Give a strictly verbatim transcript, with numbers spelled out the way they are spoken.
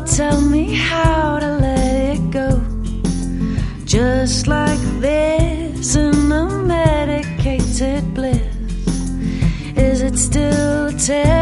tell me how to let it go. Just like this in a medicated bliss. Is it still a tale?